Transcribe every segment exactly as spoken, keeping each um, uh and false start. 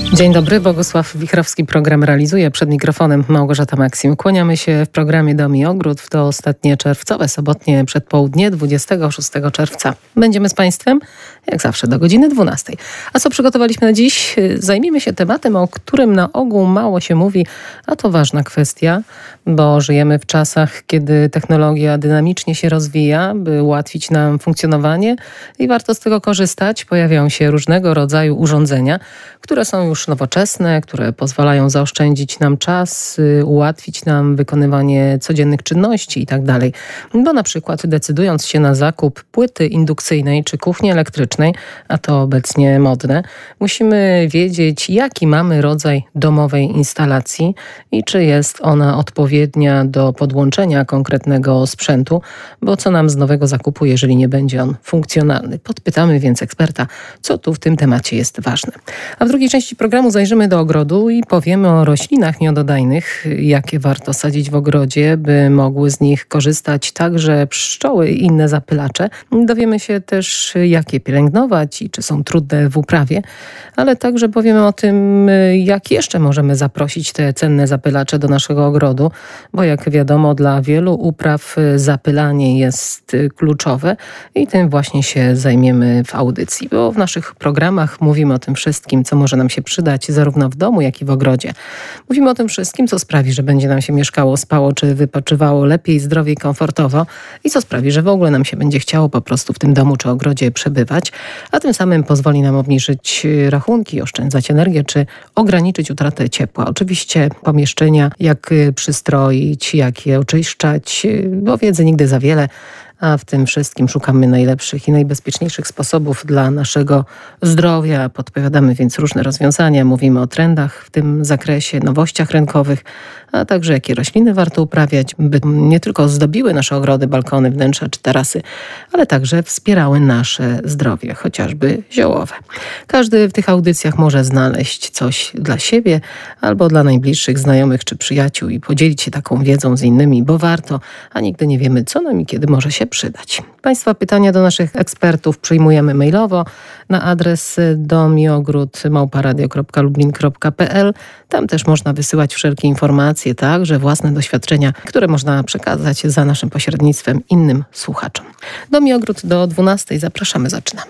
Dzień dobry, Bogusław Wichrowski program realizuje. Przed mikrofonem Małgorzata Maksim. Kłaniamy się w programie Dom i Ogród w to ostatnie czerwcowe, sobotnie przedpołudnie, dwudziestego szóstego czerwca. Będziemy z Państwem, jak zawsze, do godziny dwunastej. A co przygotowaliśmy na dziś? Zajmiemy się tematem, o którym na ogół mało się mówi, a to ważna kwestia, bo żyjemy w czasach, kiedy technologia dynamicznie się rozwija, by ułatwić nam funkcjonowanie i warto z tego korzystać. Pojawiają się różnego rodzaju urządzenia, które są już nowoczesne, które pozwalają zaoszczędzić nam czas, ułatwić nam wykonywanie codziennych czynności i tak dalej. Bo na przykład decydując się na zakup płyty indukcyjnej czy kuchni elektrycznej, a to obecnie modne, musimy wiedzieć, jaki mamy rodzaj domowej instalacji i czy jest ona odpowiednia do podłączenia konkretnego sprzętu, bo co nam z nowego zakupu, jeżeli nie będzie on funkcjonalny. Podpytamy więc eksperta, co tu w tym temacie jest ważne. A w drugiej części programu zajrzymy do ogrodu i powiemy o roślinach miododajnych, jakie warto sadzić w ogrodzie, by mogły z nich korzystać także pszczoły i inne zapylacze. Dowiemy się też, jak je pielęgnować i czy są trudne w uprawie, ale także powiemy o tym, jak jeszcze możemy zaprosić te cenne zapylacze do naszego ogrodu, bo jak wiadomo, dla wielu upraw zapylanie jest kluczowe i tym właśnie się zajmiemy w audycji, bo w naszych programach mówimy o tym wszystkim, co może nam się przydać zarówno w domu, jak i w ogrodzie. Mówimy o tym wszystkim, co sprawi, że będzie nam się mieszkało, spało czy wypoczywało lepiej, zdrowiej, komfortowo i co sprawi, że w ogóle nam się będzie chciało po prostu w tym domu czy ogrodzie przebywać, a tym samym pozwoli nam obniżyć rachunki, oszczędzać energię czy ograniczyć utratę ciepła. Oczywiście pomieszczenia, jak przystroić, jak je oczyszczać, bo wiedzy nigdy za wiele, a w tym wszystkim szukamy najlepszych i najbezpieczniejszych sposobów dla naszego zdrowia. Podpowiadamy więc różne rozwiązania, mówimy o trendach w tym zakresie, nowościach rynkowych, a także jakie rośliny warto uprawiać, by nie tylko zdobiły nasze ogrody, balkony, wnętrza czy tarasy, ale także wspierały nasze zdrowie, chociażby ziołowe. Każdy w tych audycjach może znaleźć coś dla siebie albo dla najbliższych znajomych czy przyjaciół i podzielić się taką wiedzą z innymi, bo warto, a nigdy nie wiemy, co nam i kiedy może się przydać. Państwa pytania do naszych ekspertów przyjmujemy mailowo na adres domiogród małpa radio kropka lublin kropka p l. Tam też można wysyłać wszelkie informacje, także własne doświadczenia, które można przekazać za naszym pośrednictwem innym słuchaczom. Dom i ogród do dwunastej. Zapraszamy, zaczynamy.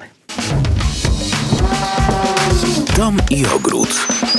Dom i ogród.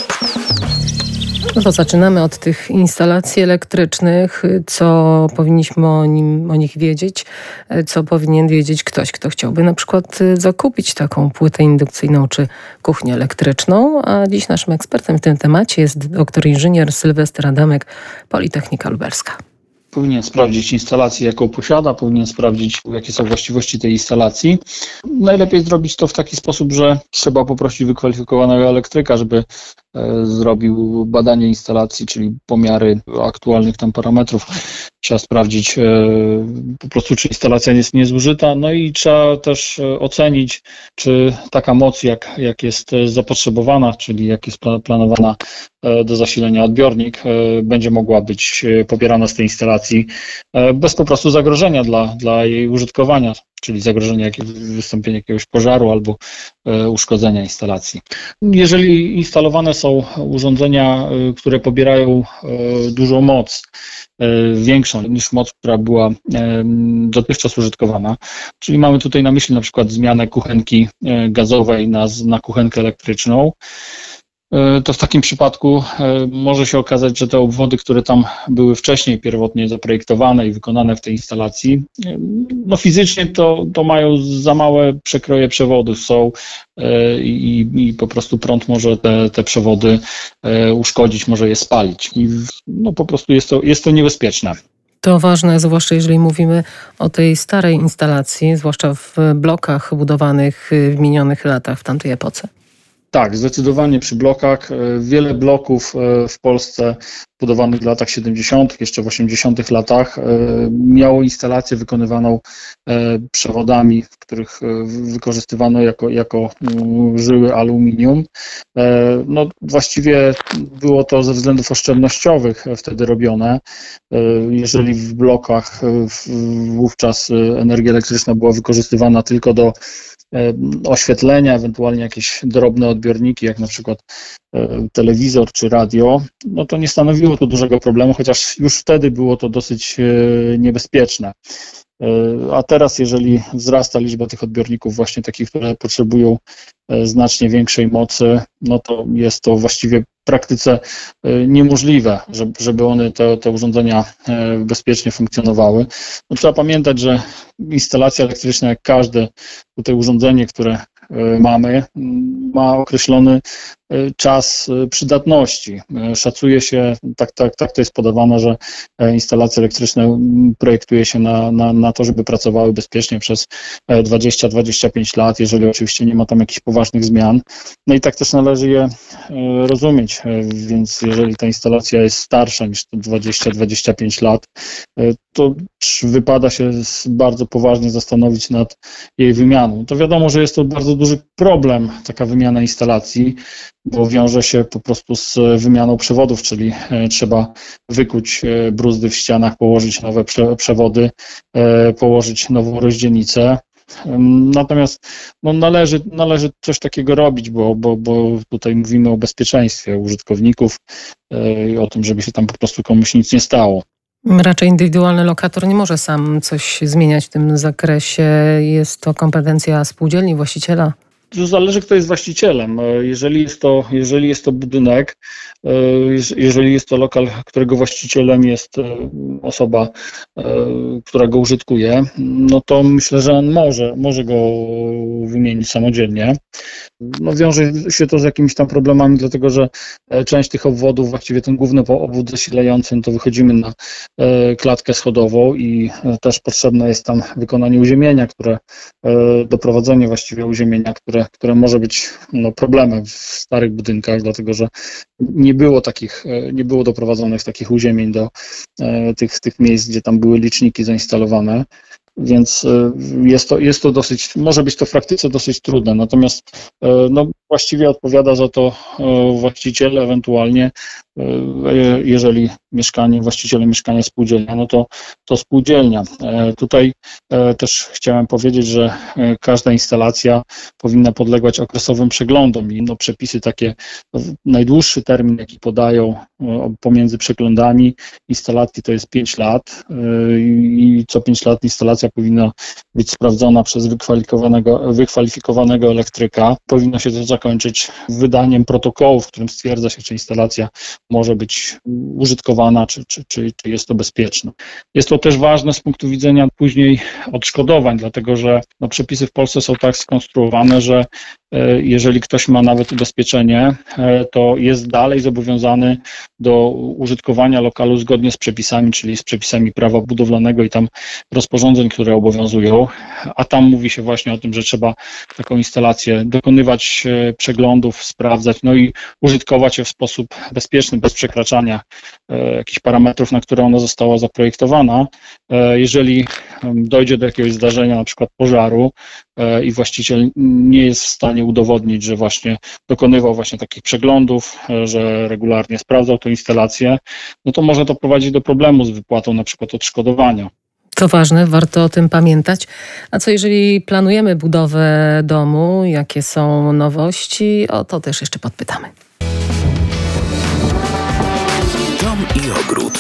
No to zaczynamy od tych instalacji elektrycznych. Co powinniśmy o, nim, o nich wiedzieć? Co powinien wiedzieć ktoś, kto chciałby na przykład zakupić taką płytę indukcyjną czy kuchnię elektryczną? A dziś naszym ekspertem w tym temacie jest doktor inżynier Sylwester Adamek, Politechnika Lubelska. Powinien sprawdzić instalację, jaką posiada, powinien sprawdzić, jakie są właściwości tej instalacji. Najlepiej zrobić to w taki sposób, że trzeba poprosić wykwalifikowanego elektryka, żeby e, zrobił badanie instalacji, czyli pomiary aktualnych tam parametrów. Trzeba sprawdzić e, po prostu, czy instalacja jest niezużyta, no i trzeba też e, ocenić, czy taka moc, jak, jak jest zapotrzebowana, czyli jak jest planowana e, do zasilenia odbiornik, e, będzie mogła być pobierana z tej instalacji e, bez po prostu zagrożenia dla, dla jej użytkowania, czyli zagrożenia jak, wystąpienia jakiegoś pożaru albo e, uszkodzenia instalacji. Jeżeli instalowane są urządzenia, e, które pobierają e, dużą moc, e, większą niż moc, która była e, dotychczas użytkowana, czyli mamy tutaj na myśli na przykład zmianę kuchenki e, gazowej na, na kuchenkę elektryczną, to w takim przypadku może się okazać, że te obwody, które tam były wcześniej pierwotnie zaprojektowane i wykonane w tej instalacji, no fizycznie to, to mają za małe przekroje przewodów są i, i po prostu prąd może te, te przewody uszkodzić, może je spalić i no po prostu jest to, jest to niebezpieczne. To ważne, zwłaszcza jeżeli mówimy o tej starej instalacji, zwłaszcza w blokach budowanych w minionych latach, w tamtej epoce. Tak, zdecydowanie przy blokach. Wiele bloków w Polsce budowanych w latach siedemdziesiątych, jeszcze w osiemdziesiątych latach miało instalację wykonywaną przewodami, w których wykorzystywano jako, jako żyły aluminium. No, właściwie było to ze względów oszczędnościowych wtedy robione. Jeżeli w blokach wówczas energia elektryczna była wykorzystywana tylko do oświetlenia, ewentualnie jakieś drobne odbiorniki, jak na przykład telewizor czy radio, no to nie stanowiło to dużego problemu, chociaż już wtedy było to dosyć niebezpieczne. A teraz, jeżeli wzrasta liczba tych odbiorników właśnie takich, które potrzebują znacznie większej mocy, no to jest to właściwie w praktyce niemożliwe, żeby one, te, te urządzenia bezpiecznie funkcjonowały. No, trzeba pamiętać, że instalacja elektryczna, jak każde tutaj urządzenie, które mamy, ma określony czas przydatności. Szacuje się, tak, tak, tak to jest podawane, że instalacje elektryczne projektuje się na, na, na to, żeby pracowały bezpiecznie przez dwadzieścia do dwudziestu pięciu lat, jeżeli oczywiście nie ma tam jakichś poważnych zmian. No i tak też należy je rozumieć, więc jeżeli ta instalacja jest starsza niż dwadzieścia do dwudziestu pięciu lat, to wypada się bardzo poważnie zastanowić nad jej wymianą. To wiadomo, że jest to bardzo duży problem, taka wymiana instalacji, bo wiąże się po prostu z wymianą przewodów, czyli trzeba wykuć bruzdy w ścianach, położyć nowe przewody, położyć nową rozdzielnicę. Natomiast no, należy, należy coś takiego robić, bo, bo, bo tutaj mówimy o bezpieczeństwie użytkowników i o tym, żeby się tam po prostu komuś nic nie stało. Raczej indywidualny lokator nie może sam coś zmieniać w tym zakresie. Jest to kompetencja spółdzielni, właściciela. To zależy, kto jest właścicielem. Jeżeli jest to, jeżeli jest to budynek, jeżeli jest to lokal, którego właścicielem jest osoba, która go użytkuje, no to myślę, że on może, może go wymienić samodzielnie. No wiąże się to z jakimiś tam problemami, dlatego że część tych obwodów, właściwie ten główny obwód zasilający, no to wychodzimy na klatkę schodową i też potrzebne jest tam wykonanie uziemienia, które, doprowadzenie właściwie uziemienia, które które może być no, problemem w starych budynkach, dlatego że nie było takich, nie było doprowadzonych takich uziemień do e, tych, tych miejsc, gdzie tam były liczniki zainstalowane. Więc jest to, jest to dosyć, może być to w praktyce dosyć trudne, natomiast no, właściwie odpowiada za to właściciel, ewentualnie jeżeli mieszkanie, właścicielem mieszkania spółdzielnia, no to, to spółdzielnia. Tutaj też chciałem powiedzieć, że każda instalacja powinna podlegać okresowym przeglądom i no, przepisy takie, najdłuższy termin, jaki podają pomiędzy przeglądami instalacji, to jest pięć lat i co pięć lat instalacja powinna być sprawdzona przez wykwalifikowanego, wykwalifikowanego elektryka. Powinno się to zakończyć wydaniem protokołu, w którym stwierdza się, czy instalacja może być użytkowana, czy, czy, czy, czy jest to bezpieczne. Jest to też ważne z punktu widzenia później odszkodowań, dlatego że no, przepisy w Polsce są tak skonstruowane, że jeżeli ktoś ma nawet ubezpieczenie, to jest dalej zobowiązany do użytkowania lokalu zgodnie z przepisami, czyli z przepisami prawa budowlanego i tam rozporządzeń, które obowiązują, a tam mówi się właśnie o tym, że trzeba taką instalację dokonywać przeglądów, sprawdzać, no i użytkować je w sposób bezpieczny, bez przekraczania jakichś parametrów, na które ona została zaprojektowana. Jeżeli dojdzie do jakiegoś zdarzenia, na przykład pożaru, i właściciel nie jest w stanie udowodnić, że właśnie dokonywał właśnie takich przeglądów, że regularnie sprawdzał tę instalację, no to może to prowadzić do problemu z wypłatą na przykład odszkodowania. To ważne, warto o tym pamiętać. A co jeżeli planujemy budowę domu? Jakie są nowości? O to też jeszcze podpytamy. Dom i ogród.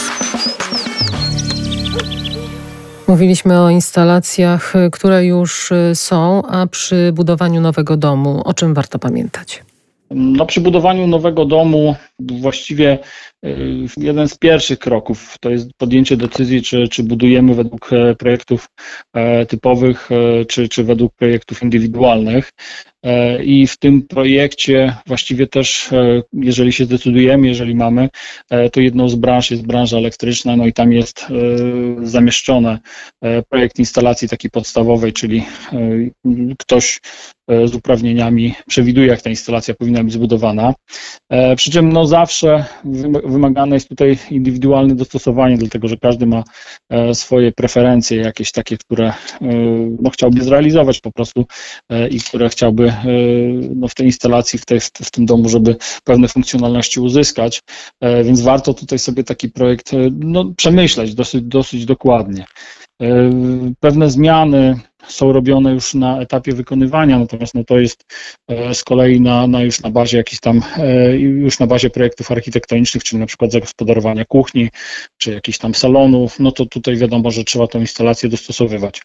Mówiliśmy o instalacjach, które już są, a przy budowaniu nowego domu, o czym warto pamiętać? No, przy budowaniu nowego domu właściwie jeden z pierwszych kroków to jest podjęcie decyzji, czy, czy budujemy według projektów typowych, czy, czy według projektów indywidualnych. I w tym projekcie właściwie też, jeżeli się zdecydujemy, jeżeli mamy, to jedną z branż jest branża elektryczna, no i tam jest zamieszczone projekt instalacji takiej podstawowej, czyli ktoś z uprawnieniami przewiduje, jak ta instalacja powinna być zbudowana. Przy czym no zawsze wymagane jest tutaj indywidualne dostosowanie, dlatego że każdy ma swoje preferencje, jakieś takie, które no, chciałby zrealizować po prostu i które chciałby no, w tej instalacji, w, tej, w tym domu, żeby pewne funkcjonalności uzyskać, więc warto tutaj sobie taki projekt no, przemyśleć dosyć, dosyć dokładnie. Pewne zmiany są robione już na etapie wykonywania, natomiast no to jest z kolei na, na już na bazie jakichś tam, już na bazie projektów architektonicznych, czyli na przykład zagospodarowania kuchni, czy jakichś tam salonów, no to tutaj wiadomo, że trzeba tę instalację dostosowywać.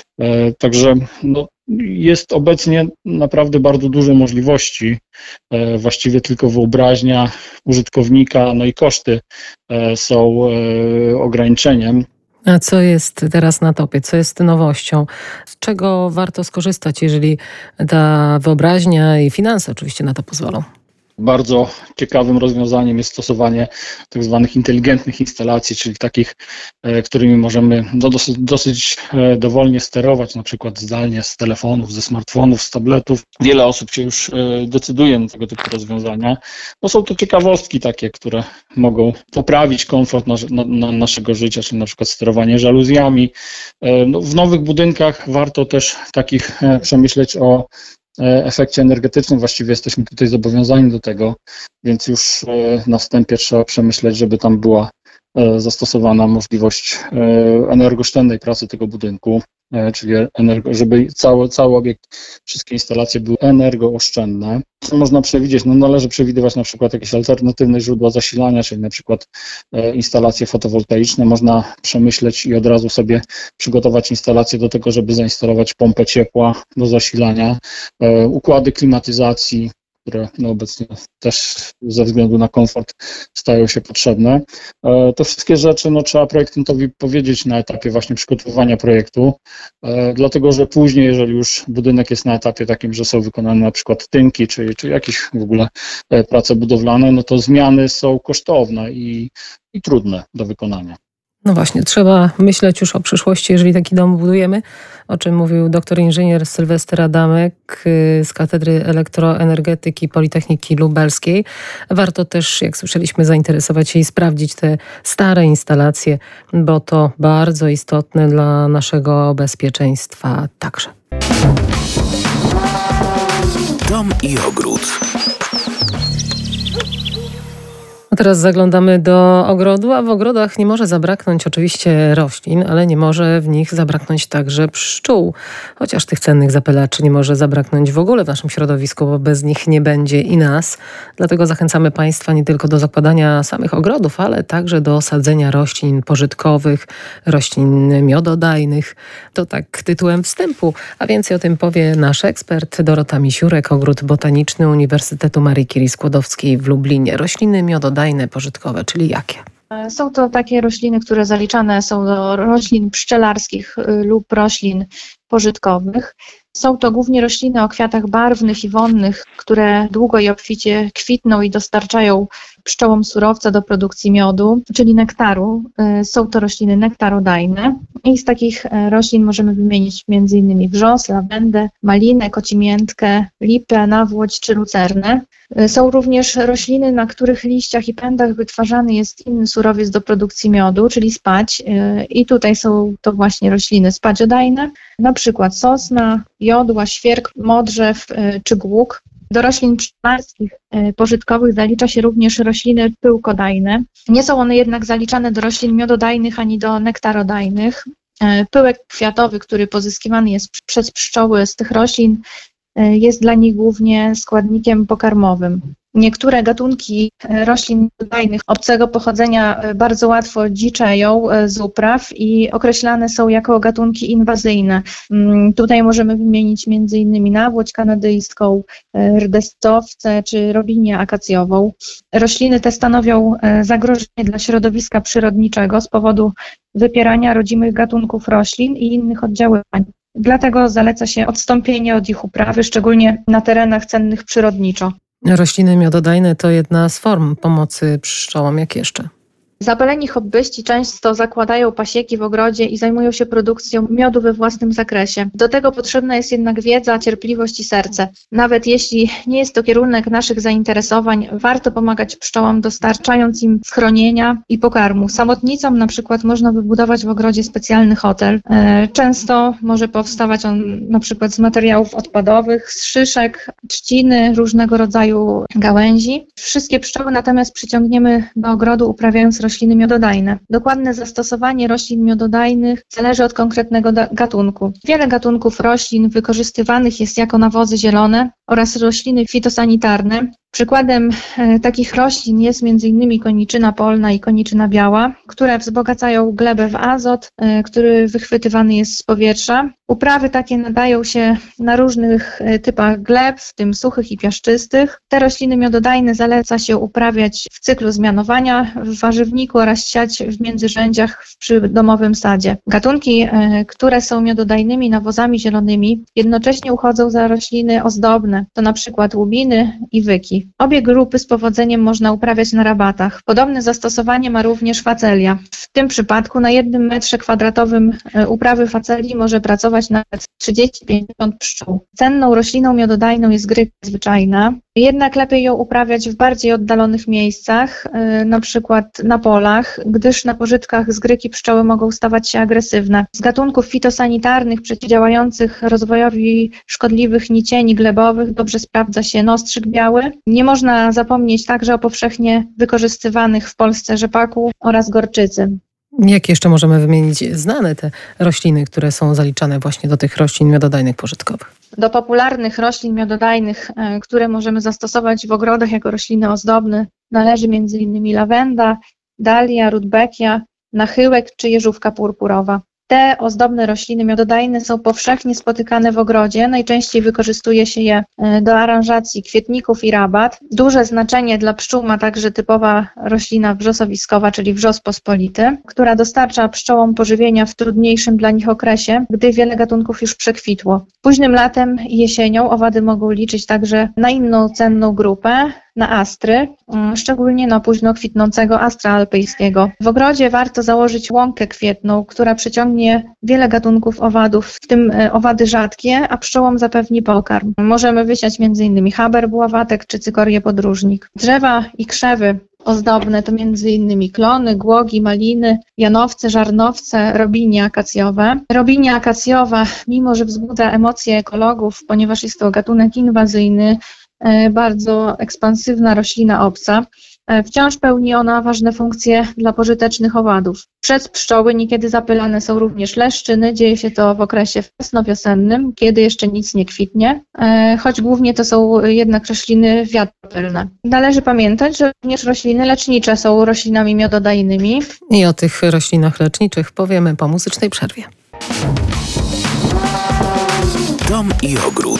Także no, jest obecnie naprawdę bardzo dużo możliwości, właściwie tylko wyobraźnia użytkownika, no i koszty są ograniczeniem. A co jest teraz na topie? Co jest nowością? Z czego warto skorzystać, jeżeli ta wyobraźnia i finanse oczywiście na to pozwolą? Bardzo ciekawym rozwiązaniem jest stosowanie tak zwanych inteligentnych instalacji, czyli takich, którymi możemy no, dosyć, dosyć dowolnie sterować, na przykład zdalnie z telefonów, ze smartfonów, z tabletów. Wiele osób się już decyduje na tego typu rozwiązania, bo są to ciekawostki takie, które mogą poprawić komfort na, na, na naszego życia, czyli na przykład sterowanie żaluzjami. No, w nowych budynkach warto też takich przemyśleć o efekcie energetycznym, właściwie jesteśmy tutaj zobowiązani do tego, więc już na wstępie trzeba przemyśleć, żeby tam była zastosowana możliwość energooszczędnej pracy tego budynku, czyli energo, żeby cały, cały obiekt, wszystkie instalacje były energooszczędne. Co można przewidzieć? No należy przewidywać na przykład jakieś alternatywne źródła zasilania, czyli na przykład instalacje fotowoltaiczne. Można przemyśleć i od razu sobie przygotować instalację do tego, żeby zainstalować pompę ciepła do zasilania, układy klimatyzacji, które no obecnie też ze względu na komfort stają się potrzebne. Te wszystkie rzeczy no, trzeba projektantowi powiedzieć na etapie właśnie przygotowywania projektu, dlatego że później, jeżeli już budynek jest na etapie takim, że są wykonane na przykład tynki, czy, czy jakieś w ogóle prace budowlane, no to zmiany są kosztowne i, i trudne do wykonania. No właśnie, trzeba myśleć już o przyszłości, jeżeli taki dom budujemy, o czym mówił doktor inżynier Sylwester Adamek z Katedry Elektroenergetyki Politechniki Lubelskiej. Warto też, jak słyszeliśmy, zainteresować się i sprawdzić te stare instalacje, bo to bardzo istotne dla naszego bezpieczeństwa także. Dom i ogród. A teraz zaglądamy do ogrodu, a w ogrodach nie może zabraknąć oczywiście roślin, ale nie może w nich zabraknąć także pszczół. Chociaż tych cennych zapylaczy nie może zabraknąć w ogóle w naszym środowisku, bo bez nich nie będzie i nas. Dlatego zachęcamy Państwa nie tylko do zakładania samych ogrodów, ale także do sadzenia roślin pożytkowych, roślin miododajnych. To tak tytułem wstępu, a więcej o tym powie nasz ekspert Dorota Misiurek, Ogród Botaniczny Uniwersytetu Marii Curie Skłodowskiej w Lublinie. Rośliny miododajne, pożytkowe, czyli jakie? Są to takie rośliny, które zaliczane są do roślin pszczelarskich lub roślin pożytkowych. Są to głównie rośliny o kwiatach barwnych i wonnych, które długo i obficie kwitną i dostarczają pszczołom surowca do produkcji miodu, czyli nektaru. Są to rośliny nektarodajne i z takich roślin możemy wymienić między innymi wrzos, lawendę, malinę, kocimiętkę, lipę, nawłoć czy lucernę. Są również rośliny, na których liściach i pędach wytwarzany jest inny surowiec do produkcji miodu, czyli spać. I tutaj są to właśnie rośliny spadziodajne, na przykład sosna, jodła, świerk, modrzew czy głuk. Do roślin pszczelarskich pożytkowych zalicza się również rośliny pyłkodajne. Nie są one jednak zaliczane do roślin miododajnych ani do nektarodajnych. Pyłek kwiatowy, który pozyskiwany jest przez pszczoły z tych roślin, jest dla nich głównie składnikiem pokarmowym. Niektóre gatunki roślin miododajnych obcego pochodzenia bardzo łatwo dziczeją z upraw i określane są jako gatunki inwazyjne. Tutaj możemy wymienić między innymi nawłoć kanadyjską, rdestowce czy robinię akacjową. Rośliny te stanowią zagrożenie dla środowiska przyrodniczego z powodu wypierania rodzimych gatunków roślin i innych oddziaływań. Dlatego zaleca się odstąpienie od ich uprawy, szczególnie na terenach cennych przyrodniczo. Rośliny miododajne to jedna z form pomocy pszczołom. Jak jeszcze? Zapaleni hobbyści często zakładają pasieki w ogrodzie i zajmują się produkcją miodu we własnym zakresie. Do tego potrzebna jest jednak wiedza, cierpliwość i serce. Nawet jeśli nie jest to kierunek naszych zainteresowań, warto pomagać pszczołom, dostarczając im schronienia i pokarmu. Samotnicom na przykład można wybudować w ogrodzie specjalny hotel. Często może powstawać on na przykład z materiałów odpadowych, z szyszek, trzciny, różnego rodzaju gałęzi. Wszystkie pszczoły natomiast przyciągniemy do ogrodu, uprawiając rośliny rośliny miododajne. Dokładne zastosowanie roślin miododajnych zależy od konkretnego da- gatunku. Wiele gatunków roślin wykorzystywanych jest jako nawozy zielone oraz rośliny fitosanitarne. Przykładem e, takich roślin jest między innymi koniczyna polna i koniczyna biała, które wzbogacają glebę w azot, e, który wychwytywany jest z powietrza. Uprawy takie nadają się na różnych e, typach gleb, w tym suchych i piaszczystych. Te rośliny miododajne zaleca się uprawiać w cyklu zmianowania w warzywniku oraz siać w międzyrzędziach w przydomowym sadzie. Gatunki, e, które są miododajnymi nawozami zielonymi, jednocześnie uchodzą za rośliny ozdobne, to na przykład łubiny i wyki. Obie grupy z powodzeniem można uprawiać na rabatach. Podobne zastosowanie ma również facelia. W tym przypadku na jednym metrze kwadratowym uprawy faceli może pracować nawet trzydzieści do pięćdziesięciu pszczół. Cenną rośliną miododajną jest gryka zwyczajna, jednak lepiej ją uprawiać w bardziej oddalonych miejscach, na przykład na polach, gdyż na pożytkach z gryki pszczoły mogą stawać się agresywne. Z gatunków fitosanitarnych przeciwdziałających rozwojowi szkodliwych nicieni glebowych dobrze sprawdza się nostrzyk biały. Nie można zapomnieć także o powszechnie wykorzystywanych w Polsce rzepaku oraz gorczycy. Jak jeszcze możemy wymienić znane te rośliny, które są zaliczane właśnie do tych roślin miododajnych pożytkowych? Do popularnych roślin miododajnych, które możemy zastosować w ogrodach jako rośliny ozdobne, należy między innymi lawenda, dalia, rudbeckia, nachyłek czy jeżówka purpurowa. Te ozdobne rośliny miododajne są powszechnie spotykane w ogrodzie. Najczęściej wykorzystuje się je do aranżacji kwietników i rabat. Duże znaczenie dla pszczół ma także typowa roślina wrzosowiskowa, czyli wrzos pospolity, która dostarcza pszczołom pożywienia w trudniejszym dla nich okresie, gdy wiele gatunków już przekwitło. Późnym latem i jesienią owady mogą liczyć także na inną cenną grupę, na astry, szczególnie na późno kwitnącego astra alpejskiego. W ogrodzie warto założyć łąkę kwietną, która przyciągnie wiele gatunków owadów, w tym owady rzadkie, a pszczołom zapewni pokarm. Możemy wysiać między innymi haber buławatek czy cykorię podróżnik. Drzewa i krzewy ozdobne to między innymi klony, głogi, maliny, janowce, żarnowce, robinie akacjowe. Robinia akacjowa, mimo że wzbudza emocje ekologów, ponieważ jest to gatunek inwazyjny, bardzo ekspansywna roślina obca, wciąż pełni ona ważne funkcje dla pożytecznych owadów. Przez pszczoły niekiedy zapylane są również leszczyny. Dzieje się to w okresie wczesnowiosennym, kiedy jeszcze nic nie kwitnie, choć głównie to są jednak rośliny wiatropylne. Należy pamiętać, że również rośliny lecznicze są roślinami miododajnymi. I o tych roślinach leczniczych powiemy po muzycznej przerwie. Dom i ogród.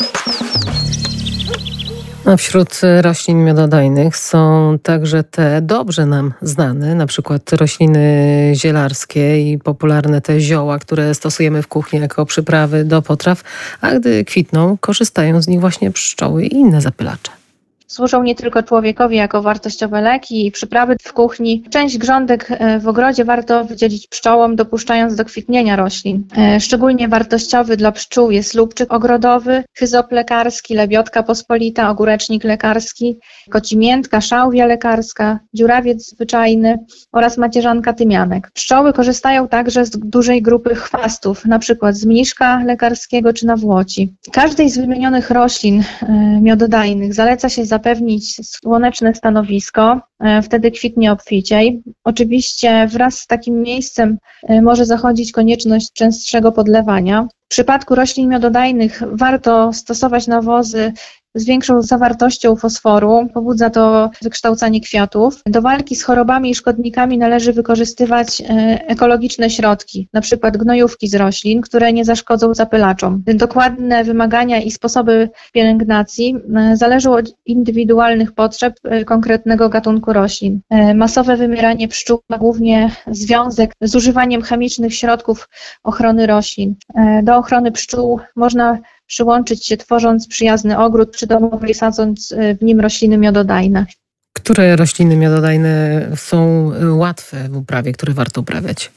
A wśród roślin miododajnych są także te dobrze nam znane, na przykład rośliny zielarskie i popularne te zioła, które stosujemy w kuchni jako przyprawy do potraw, a gdy kwitną, korzystają z nich właśnie pszczoły i inne zapylacze. Służą nie tylko człowiekowi jako wartościowe leki i przyprawy w kuchni. Część grządek w ogrodzie warto wydzielić pszczołom, dopuszczając do kwitnienia roślin. Szczególnie wartościowy dla pszczół jest lubczyk ogrodowy, hyzop lekarski, lebiotka pospolita, ogórecznik lekarski, kocimiętka, szałwia lekarska, dziurawiec zwyczajny oraz macierzanka tymianek. Pszczoły korzystają także z dużej grupy chwastów, np. z mniszka lekarskiego czy nawłoci. Każdej z wymienionych roślin miododajnych zaleca się zapewnić słoneczne stanowisko, wtedy kwitnie obficiej. Oczywiście wraz z takim miejscem może zachodzić konieczność częstszego podlewania. W przypadku roślin miododajnych warto stosować nawozy z większą zawartością fosforu, pobudza to wykształcanie kwiatów. Do walki z chorobami i szkodnikami należy wykorzystywać ekologiczne środki, na przykład gnojówki z roślin, które nie zaszkodzą zapylaczom. Dokładne wymagania i sposoby pielęgnacji zależą od indywidualnych potrzeb konkretnego gatunku roślin. Masowe wymieranie pszczół ma głównie związek z używaniem chemicznych środków ochrony roślin. Do ochrony pszczół można przyłączyć się, tworząc przyjazny ogród przydomowy i sadząc w nim rośliny miododajne. Które rośliny miododajne są łatwe w uprawie, które warto uprawiać?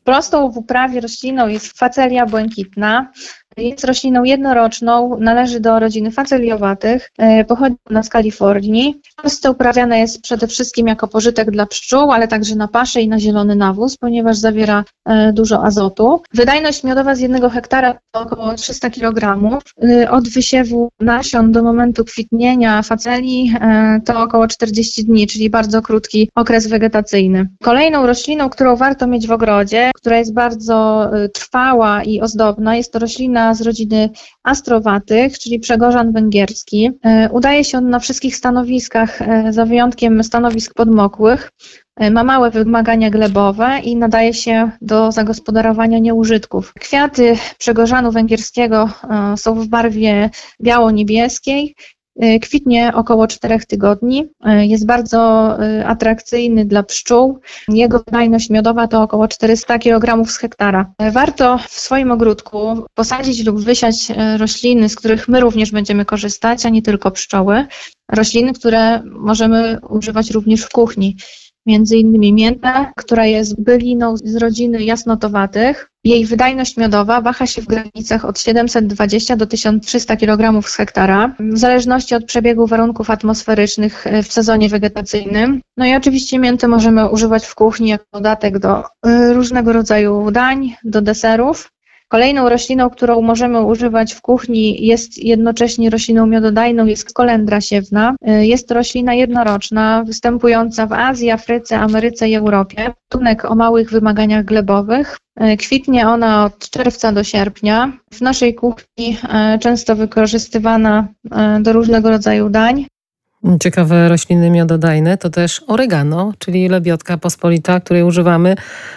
Prostą w uprawie rośliną jest facelia błękitna. Jest rośliną jednoroczną, należy do rodziny faceliowatych, pochodzi ona z Kalifornii. W Polsce uprawiana jest przede wszystkim jako pożytek dla pszczół, ale także na paszę i na zielony nawóz, ponieważ zawiera dużo azotu. Wydajność miodowa z jednego hektara to około trzysta kilogramów. Od wysiewu nasion do momentu kwitnienia faceli to około czterdzieści dni, czyli bardzo krótki okres wegetacyjny. Kolejną rośliną, którą warto mieć w ogrodzie, która jest bardzo trwała i ozdobna, jest to roślina z rodziny astrowatych, czyli przegorzan węgierski. Udaje się on na wszystkich stanowiskach, za wyjątkiem stanowisk podmokłych. Ma małe wymagania glebowe i nadaje się do zagospodarowania nieużytków. Kwiaty przegorzanu węgierskiego są w barwie biało-niebieskiej. Kwitnie około czterech tygodni, jest bardzo atrakcyjny dla pszczół. Jego wydajność miodowa to około czterysta kilogramów z hektara. Warto w swoim ogródku posadzić lub wysiać rośliny, z których my również będziemy korzystać, a nie tylko pszczoły. Rośliny, które możemy używać również w kuchni. Między innymi miętę, która jest byliną z rodziny jasnotowatych. Jej wydajność miodowa waha się w granicach od siedemset dwadzieścia do tysiąc trzysta kilogramów z hektara, w zależności od przebiegu warunków atmosferycznych w sezonie wegetacyjnym. No i oczywiście miętę możemy używać w kuchni jako dodatek do różnego rodzaju dań, do deserów. Kolejną rośliną, którą możemy używać w kuchni, jest jednocześnie rośliną miododajną, jest kolendra siewna. Jest to roślina jednoroczna, występująca w Azji, Afryce, Ameryce i Europie. Gatunek o małych wymaganiach glebowych. Kwitnie ona od czerwca do sierpnia. W naszej kuchni często wykorzystywana do różnego rodzaju dań. Ciekawe rośliny miododajne to też oregano, czyli lebiotka pospolita, której używamy,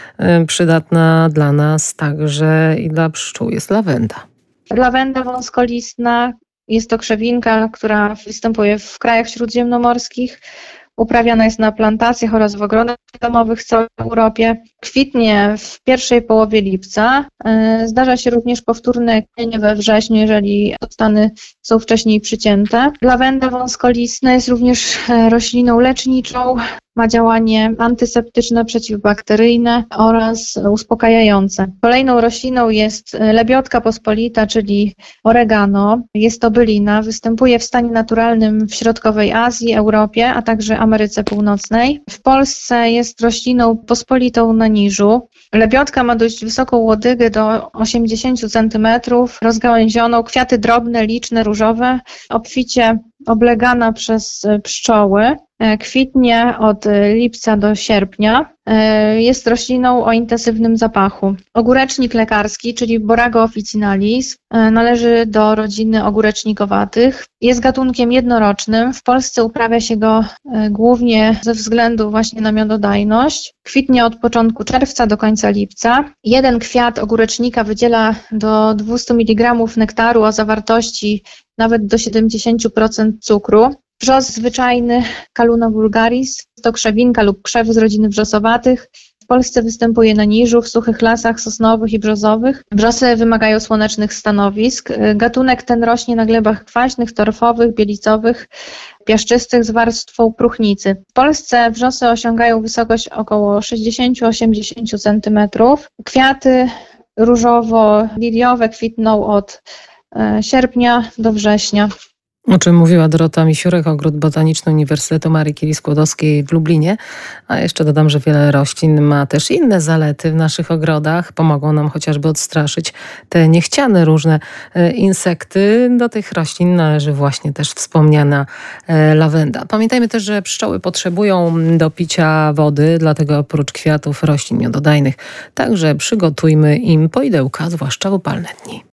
przydatna dla nas także i dla pszczół, jest lawenda. Lawenda wąskolistna, jest to krzewinka, która występuje w krajach śródziemnomorskich. Uprawiana jest na plantacjach oraz w ogrodach domowych w całej Europie. Kwitnie w pierwszej połowie lipca. Zdarza się również powtórne kwitnienie we wrześniu, jeżeli odstany są wcześniej przycięte. Lawenda wąskolistna jest również rośliną leczniczą. Ma działanie antyseptyczne, przeciwbakteryjne oraz uspokajające. Kolejną rośliną jest lebiotka pospolita, czyli oregano. Jest to bylina, występuje w stanie naturalnym w środkowej Azji, Europie, a także Ameryce Północnej. W Polsce jest rośliną pospolitą na niżu. Lebiotka ma dość wysoką łodygę do osiemdziesiąt centymetrów, rozgałęzioną, kwiaty drobne, liczne, różowe, obficie oblegana przez pszczoły. Kwitnie od lipca do sierpnia. Jest rośliną o intensywnym zapachu. Ogórecznik lekarski, czyli Borago officinalis, należy do rodziny ogórecznikowatych. Jest gatunkiem jednorocznym. W Polsce uprawia się go głównie ze względu właśnie na miododajność. Kwitnie od początku czerwca do końca lipca. Jeden kwiat ogórecznika wydziela do dwieście miligramów nektaru o zawartości nawet do siedemdziesiąt procent cukru. Wrzos zwyczajny, Calluna vulgaris, to krzewinka lub krzew z rodziny wrzosowatych. W Polsce występuje na niżu, w suchych lasach sosnowych i brzozowych. Wrzosy wymagają słonecznych stanowisk. Gatunek ten rośnie na glebach kwaśnych, torfowych, bielicowych, piaszczystych z warstwą próchnicy. W Polsce wrzosy osiągają wysokość około sześćdziesiąt do osiemdziesięciu centymetrów. Kwiaty różowo-liliowe kwitną od sierpnia do września. O czym mówiła Dorota Misiurek, Ogród Botaniczny Uniwersytetu Marii Curie-Skłodowskiej w Lublinie. A jeszcze dodam, że wiele roślin ma też inne zalety w naszych ogrodach. Pomogą nam chociażby odstraszyć te niechciane różne insekty. Do tych roślin należy właśnie też wspomniana lawenda. Pamiętajmy też, że pszczoły potrzebują do picia wody, dlatego oprócz kwiatów roślin miododajnych także przygotujmy im poidełka, zwłaszcza w upalne dni.